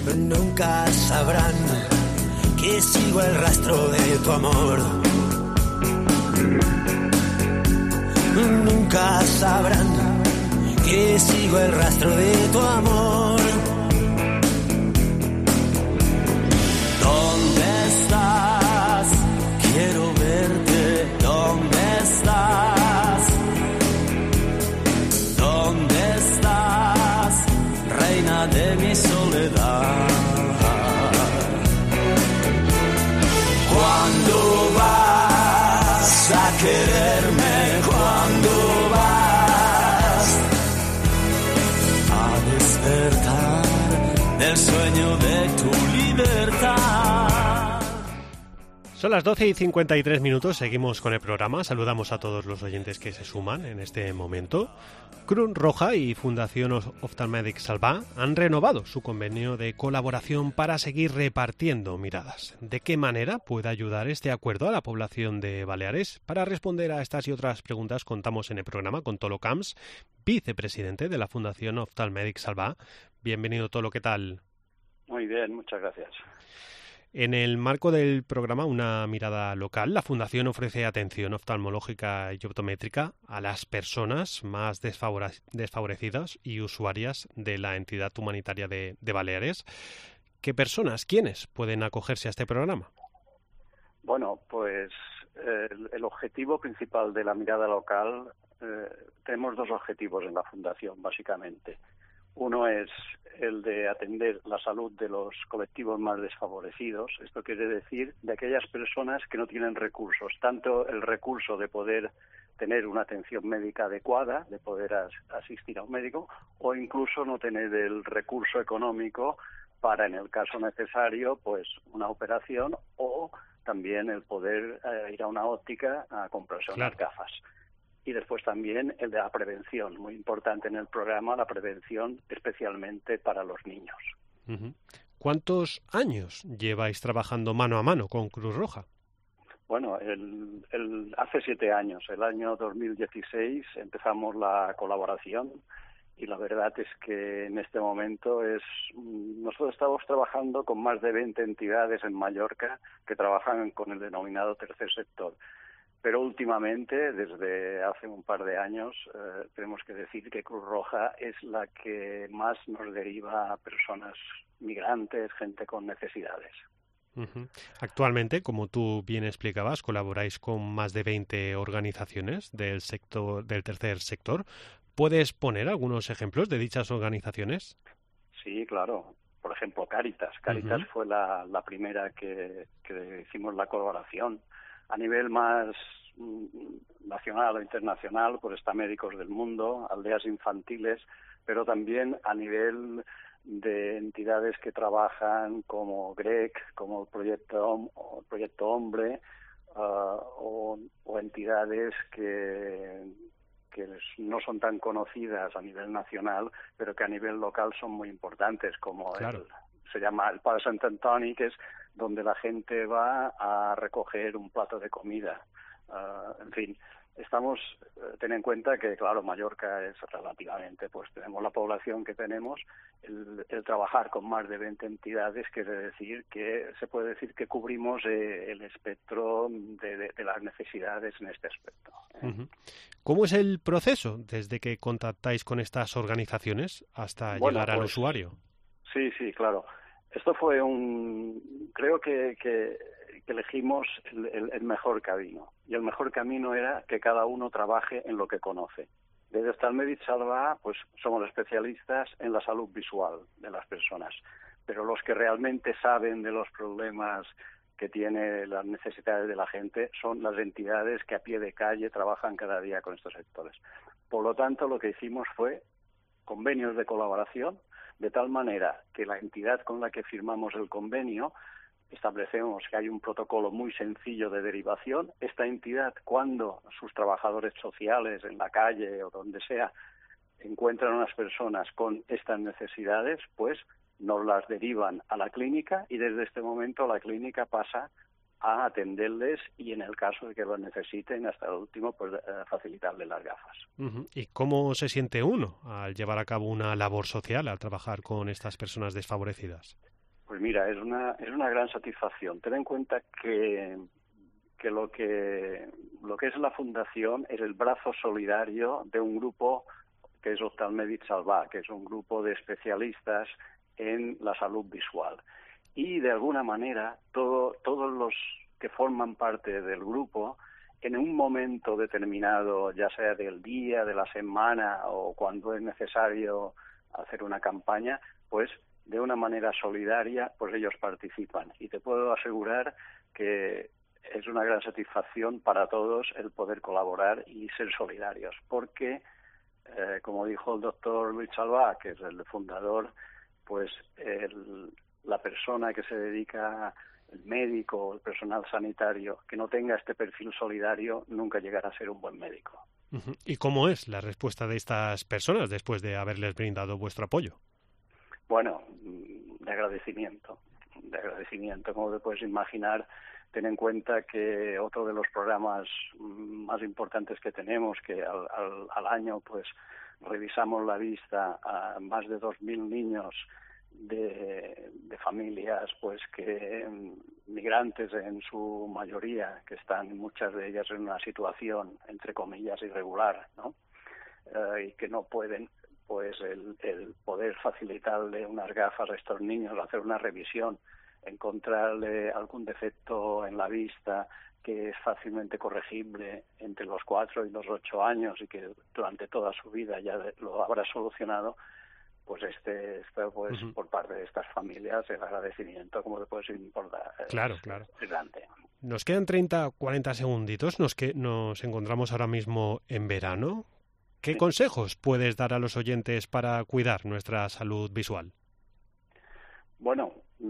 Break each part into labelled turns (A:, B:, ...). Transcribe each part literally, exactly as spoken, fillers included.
A: Nunca sabrán que sigo el rastro de tu amor. Nunca sabrán que sigo el rastro de tu amor. ¿Dónde estás? Quiero verte. ¿Dónde estás? ¿Dónde estás? Reina de mi soledad. ¿Cuándo vas a quererme? ¿Cuándo vas a despertar del sueño de tu libertad?
B: Son las doce y cincuenta y tres minutos, seguimos con el programa. Saludamos a todos los oyentes que se suman en este momento. Cruz Roja y Fundación Oftalmèdic Salvà han renovado su convenio de colaboración para seguir repartiendo miradas. ¿De qué manera puede ayudar este acuerdo a la población de Baleares? Para responder a estas y otras preguntas contamos en el programa con Tolo Camps, vicepresidente de la Fundación Oftalmèdic Salvà. Bienvenido, Tolo, ¿qué tal?
C: Muy bien, muchas gracias.
B: En el marco del programa Una mirada local, la Fundación ofrece atención oftalmológica y optométrica a las personas más desfavore- desfavorecidas y usuarias de la entidad humanitaria de, de Baleares. ¿Qué personas, quiénes pueden acogerse a este programa?
C: Bueno, pues eh, el, el objetivo principal de la mirada local, eh, tenemos dos objetivos en la Fundación, básicamente. Uno es el de atender la salud de los colectivos más desfavorecidos. Esto quiere decir de aquellas personas que no tienen recursos, tanto el recurso de poder tener una atención médica adecuada, de poder as- asistir a un médico, o incluso no tener el recurso económico para, en el caso necesario, pues una operación, o también el poder eh, ir a una óptica a comprarse
B: Claro.
C: unas gafas. Y después también el de la prevención, muy importante en el programa, la prevención especialmente para los niños.
B: Uh-huh. ¿Cuántos años lleváis trabajando mano a mano con Cruz Roja?
C: Bueno, el, el, hace siete años, el año dos mil dieciséis, empezamos la colaboración y la verdad es que en este momento es nosotros estamos trabajando con más de veinte entidades en Mallorca que trabajan con el denominado tercer sector. Pero últimamente, desde hace un par de años, eh, tenemos que decir que Cruz Roja es la que más nos deriva a personas migrantes, gente con necesidades.
B: Uh-huh. Actualmente, como tú bien explicabas, colaboráis con más de veinte organizaciones del sector, del tercer sector. ¿Puedes poner algunos ejemplos de dichas organizaciones?
C: Sí, claro. Por ejemplo, Cáritas. Cáritas
B: Uh-huh.
C: fue la, la primera que, que hicimos la colaboración. A nivel más mm, nacional o internacional, pues está Médicos del Mundo, Aldeas Infantiles, pero también a nivel de entidades que trabajan como G R E C, como el Proyecto, o el Proyecto Hombre, uh, o, o entidades que, que no son tan conocidas a nivel nacional, pero que a nivel local son muy importantes, como
B: Claro.
C: el, se llama el Pare Sant Antoni, que es donde la gente va a recoger un plato de comida. Uh, en fin, estamos, uh, ten en cuenta que, claro, Mallorca es relativamente, pues tenemos la población que tenemos, el, el trabajar con más de veinte entidades quiere decir que, se puede decir que cubrimos eh, el espectro de, de, de las necesidades en este aspecto. ¿eh?
B: Uh-huh. ¿Cómo es el proceso desde que contactáis con estas organizaciones hasta
C: Bueno,
B: llegar al
C: pues,
B: usuario?
C: Sí, sí, claro. Esto fue un... Creo que, que, que elegimos el, el, el mejor camino. Y el mejor camino era que cada uno trabaje en lo que conoce. Desde Oftalmèdic Salvà, pues somos especialistas en la salud visual de las personas. Pero los que realmente saben de los problemas que tiene las necesidades de la gente son las entidades que a pie de calle trabajan cada día con estos sectores. Por lo tanto, lo que hicimos fue convenios de colaboración, de tal manera que la entidad con la que firmamos el convenio, establecemos que hay un protocolo muy sencillo de derivación. Esta entidad, cuando sus trabajadores sociales en la calle o donde sea encuentran unas personas con estas necesidades, pues nos las derivan a la clínica y desde este momento la clínica pasa a atenderles y en el caso de que lo necesiten hasta el último, pues eh, facilitarles las gafas.
B: Uh-huh. ¿Y cómo se siente uno al llevar a cabo una labor social, al trabajar con estas personas desfavorecidas?
C: Pues mira, es una es una gran satisfacción. Ten en cuenta que que lo que lo que es la fundación es el brazo solidario de un grupo que es Oftalmèdic Salvà, que es un grupo de especialistas en la salud visual. Y de alguna manera todo, todos los que forman parte del grupo, en un momento determinado, ya sea del día, de la semana o cuando es necesario hacer una campaña, pues de una manera solidaria, pues ellos participan. Y te puedo asegurar que es una gran satisfacción para todos el poder colaborar y ser solidarios, porque, eh, como dijo el doctor Luis Salvà, que es el fundador, pues el, la persona que se dedica, el médico, el personal sanitario, que no tenga este perfil solidario, nunca llegará a ser un buen médico.
B: ¿Y cómo es la respuesta de estas personas después de haberles brindado vuestro apoyo?
C: Bueno, de agradecimiento, de agradecimiento, como te puedes imaginar. Ten en cuenta que otro de los programas más importantes que tenemos, que al, al, al año pues revisamos la vista a más de dos mil niños de, de familias pues que migrantes en su mayoría, que están muchas de ellas en una situación entre comillas irregular, ¿no? Eh, y que no pueden, pues el, el poder facilitarle unas gafas a estos niños, hacer una revisión, encontrarle algún defecto en la vista que es fácilmente corregible entre los cuatro y los ocho años y que durante toda su vida ya lo habrá solucionado, pues este, este pues uh-huh. por parte de estas familias el agradecimiento, como te puedes importar,
B: claro,
C: es,
B: claro.
C: es grande.
B: Nos quedan treinta, cuarenta segunditos, nos, que, nos encontramos ahora mismo en verano. ¿Qué sí. consejos puedes dar a los oyentes para cuidar nuestra salud visual?
C: Bueno,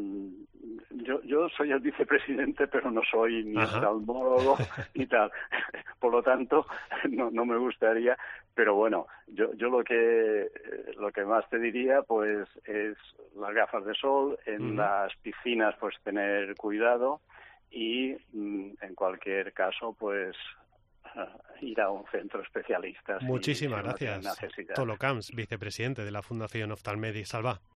C: yo, yo soy el vicepresidente, pero no soy ni oftalmólogo ni tal. Por lo tanto, no, no me gustaría. Pero bueno, yo, yo lo que lo que más te diría, pues, es las gafas de sol. En uh-huh. las piscinas, pues, tener cuidado y, en cualquier caso, pues, ir a un centro especialista.
B: Muchísimas
C: si, si
B: gracias, Tolo Camps, vicepresidente de la Fundación Oftalmèdic Salvà.